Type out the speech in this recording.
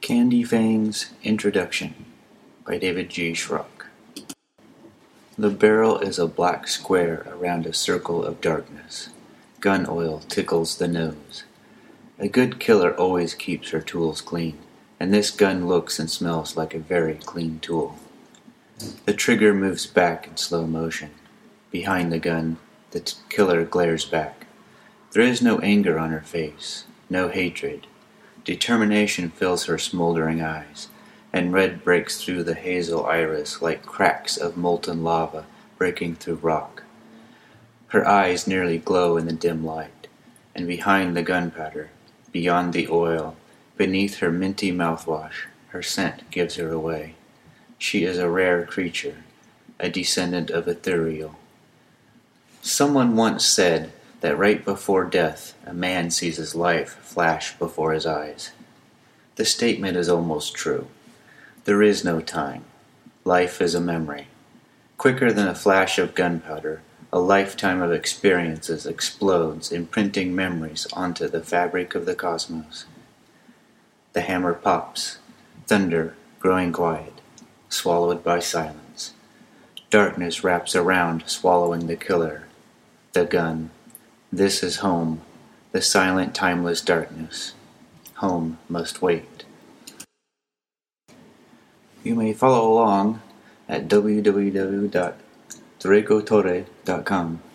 Candy Fangs Introduction by David G. Schrock. The barrel is a black square around a circle of darkness. Gun oil tickles the nose. A good killer always keeps her tools clean, and this gun looks and smells like a very clean tool. The trigger moves back in slow motion. Behind the gun, the killer glares back. There is no anger on her face, no hatred. Determination fills her smoldering eyes, and red breaks through the hazel iris like cracks of molten lava breaking through rock. Her eyes nearly glow in the dim light, and behind the gunpowder, beyond the oil, beneath her minty mouthwash, her scent gives her away. She is a rare creature, a descendant of Ethereal. Someone once said that right before death a man sees his life flash before his eyes. The statement is almost true. There is no time. Life is a memory. Quicker than a flash of gunpowder, a lifetime of experiences explodes, imprinting memories onto the fabric of the cosmos. The hammer pops, thunder growing quiet, swallowed by silence. Darkness wraps around, swallowing the killer, the gun. This is home, the silent, timeless darkness. Home must wait. You may follow along at www.drakotore.com.